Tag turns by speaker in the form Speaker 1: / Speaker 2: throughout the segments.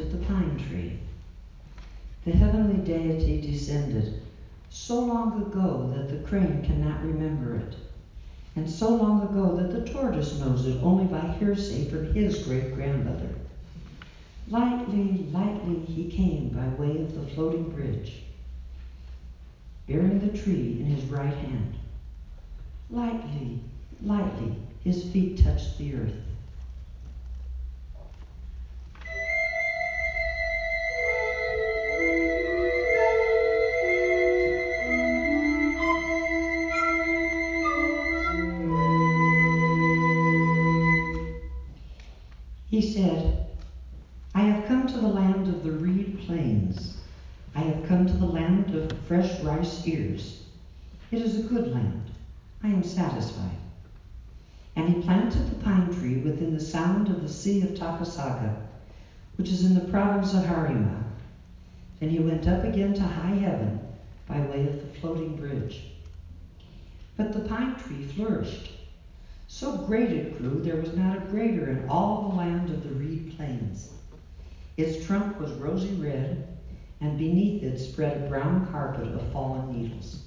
Speaker 1: planted the pine tree. The heavenly deity descended so long ago that the crane cannot remember it, and so long ago that the tortoise knows it only by hearsay from his great-grandmother. Lightly, lightly he came by way of the floating bridge, bearing the tree in his right hand. Lightly, lightly his feet touched the earth. He said, I have come to the land of the reed plains. I have come to the land of fresh rice ears. It is a good land. I am satisfied. And he planted the pine tree within the sound of the Sea of Takasaga, which is in the province of Harima. Then he went up again to high heaven by way of the floating bridge. But the pine tree flourished. So great it grew, there was not a greater in all the land of the reed plains. Its trunk was rosy red, and beneath it spread a brown carpet of fallen needles.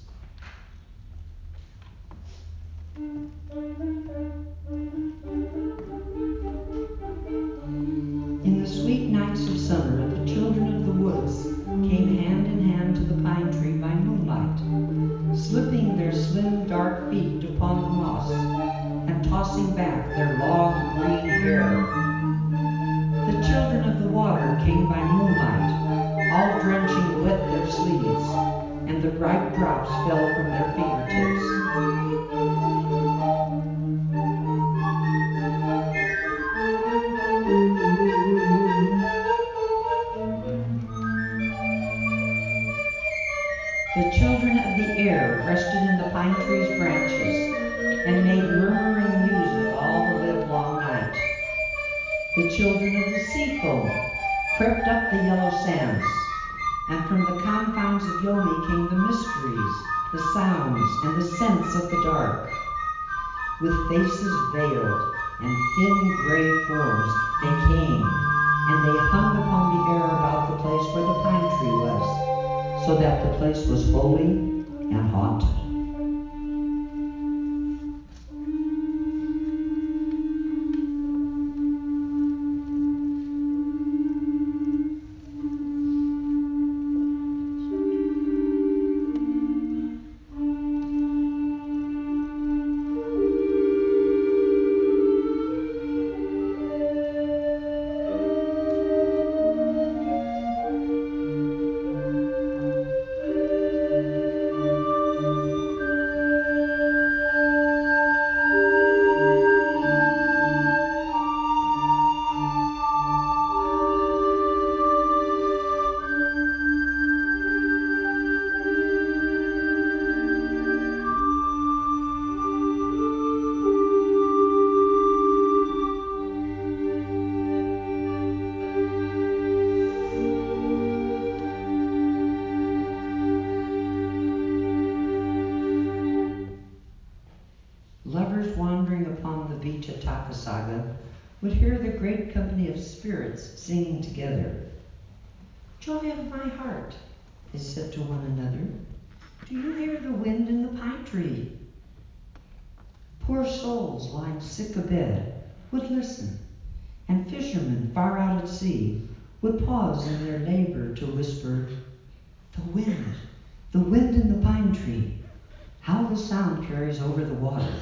Speaker 1: In the sweet nights of summer, the children of the woods came hand in hand to the pine tree by moonlight, slipping their slim dark feet upon the moss and tossing back their long green hair. The children of the water came by moonlight, all drenching wet their sleeves, and the bright drops fell from their fingertips. The children of the air rested in the pine tree's branches and made murmuring music all the livelong night. The children of the sea foam crept up the yellow sands, and from the confines of Yomi came the mysteries, the sounds, and the scents of the dark. With faces veiled and thin gray forms they came, and they hung upon the air about the place where the pine tree was, so that the place was holy and haunted. Lovers wandering upon the beach at Takasaga would hear the great company of spirits singing together. Joy of my heart, they said to one another, do you hear the wind in the pine tree? Poor souls lying sick abed would listen, and fishermen far out at sea would pause in their labor to whisper, the wind in the pine tree, how the sound carries over the water.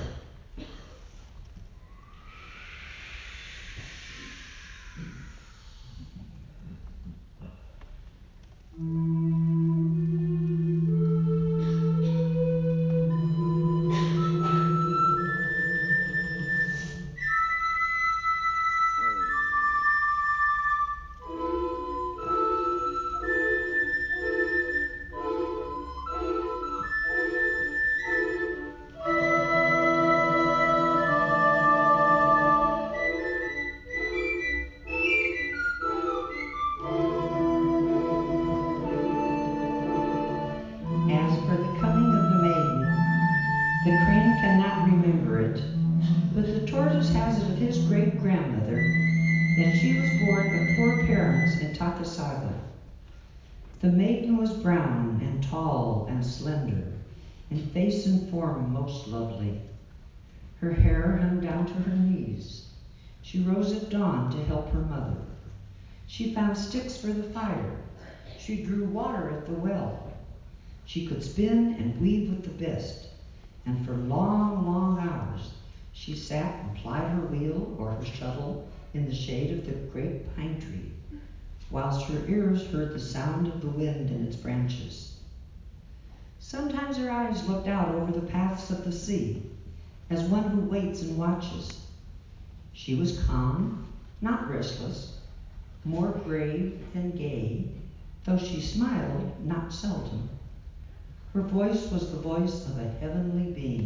Speaker 1: she was born of poor parents in Takasaga. The maiden was brown and tall and slender, in face and form most lovely. Her hair hung down to her knees. She rose at dawn to help her mother. She found sticks for the fire. She drew water at the well. She could spin and weave with the best, and for long, long hours she sat and plied her wheel or her shuttle in the shade of the great pine tree, whilst her ears heard the sound of the wind in its branches. Sometimes her eyes looked out over the paths of the sea, as one who waits and watches. She was calm, not restless, more grave than gay, though she smiled not seldom. Her voice was the voice of a heavenly being.